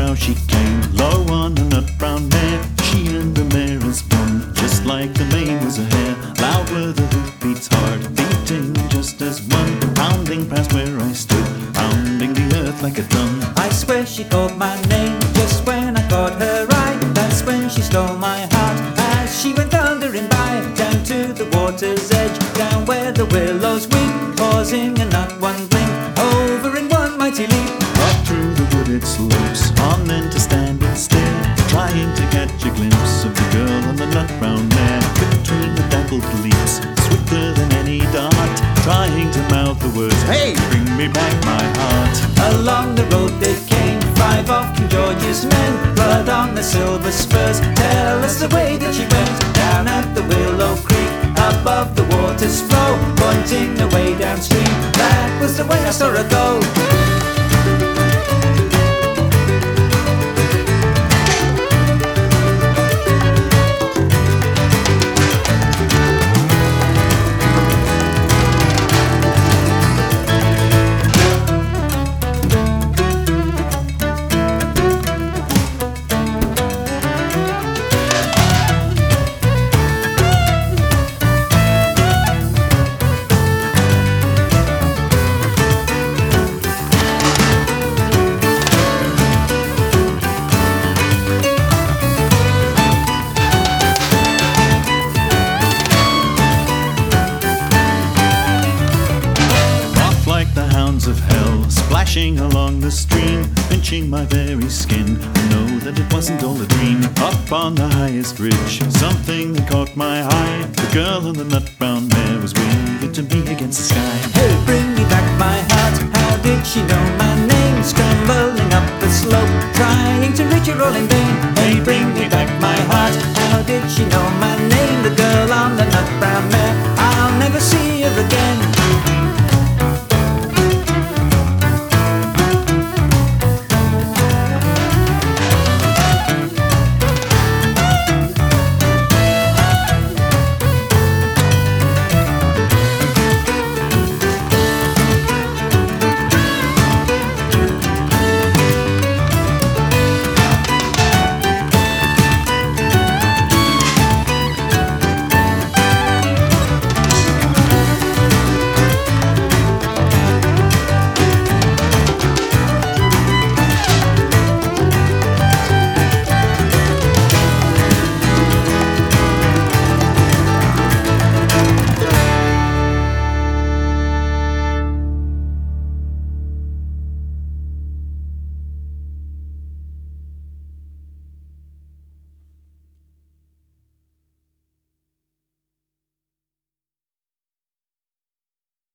how she came low on a nut brown mare. She and the mare is one, just like the mane was a hare. Loud were the hoofbeats, hard beating just as one, pounding past where I stood, pounding the earth like a drum. I swear she called my name just when I caught her eye. That's when she stole my heart as she went thundering by, down to the water's edge, down where the willows weep, pausing and not one blink, over in one mighty leap. Up through the wooded slopes, on then to standing still, trying to catch a glimpse of the girl on the nut brown mare. Between the dappled leaps, swifter than any dart, trying to mouth the words, "Hey, bring me back my heart." Along the road they came, 5 of King George's men, blood on the silver spurs, tell us the way that she went. Down at the Willow Creek, above the water's flow, pointing away downstream, that was the way I saw her go. Of hell splashing along the stream, pinching my very skin. I know that it wasn't all a dream. Up on the highest ridge, something that caught my eye. The girl on the nut brown mare was waving to me against the sky. Hey, bring me back my heart, how did she know my name? Scrambling up the slope, trying to reach her all in vain. Hey, bring me back my heart, how did she know my name? The girl on